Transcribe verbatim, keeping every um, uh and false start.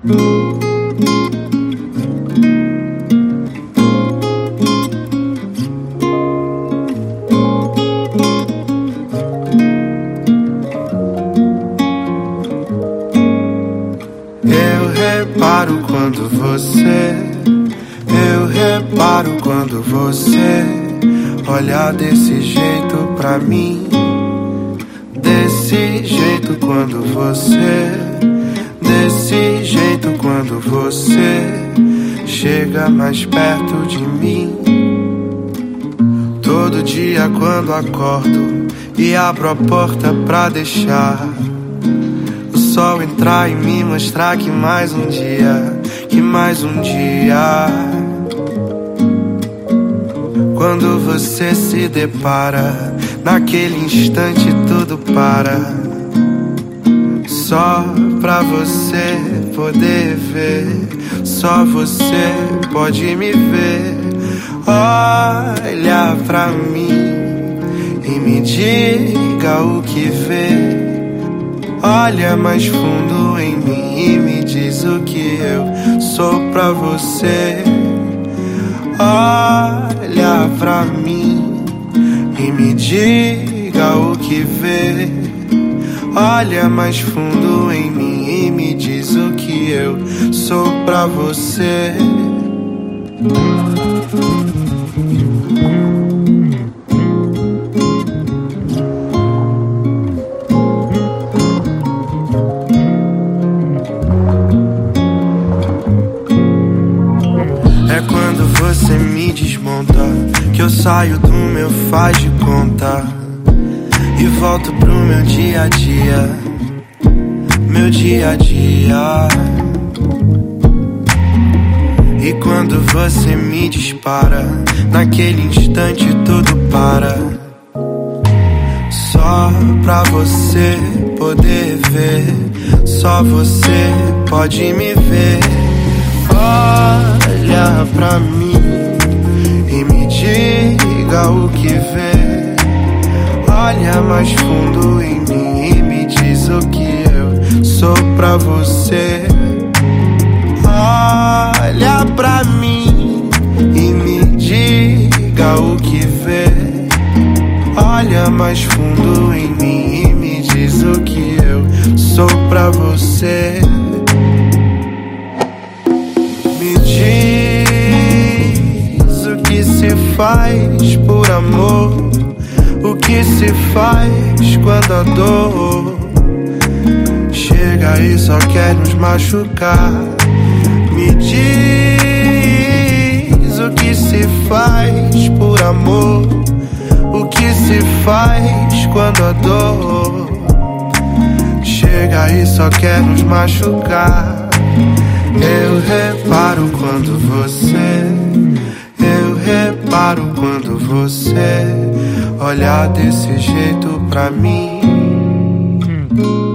Eu reparo quando você, eu reparo quando você olha desse jeito pra mim. Desse jeito quando você, desse jeito quando você chega mais perto de mim. Todo dia quando acordo e abro a porta pra deixar o sol entrar e me mostrar que mais um dia, que mais um dia. Quando você se depara, naquele instante tudo para, só pra você poder ver, só você pode me ver. Olha pra mim e me diga o que vê. Olha mais fundo em mim e me diz o que eu sou pra você. Olha pra mim e me diga o que vê. Olha mais fundo em mim e me diz o que eu sou pra você. É quando você me desmonta que eu saio do meu faz de conta e volto pro meu dia a dia, meu dia a dia. E quando você me dispara, naquele instante tudo para, só pra você poder ver, só você pode me ver. Olha pra mim e me diga o que vê. Olha mais fundo em mim e me diz o que eu sou pra você. Olha pra mim e me diga o que vê. Olha mais fundo em mim e me diz o que eu sou pra você. Me diz o que se faz por amor, o que se faz quando a dor chega e só quer nos machucar. Me diz o que se faz por amor, o que se faz quando a dor chega e só quer nos machucar. Eu reparo quando você, eu reparo quando você olha desse jeito pra mim.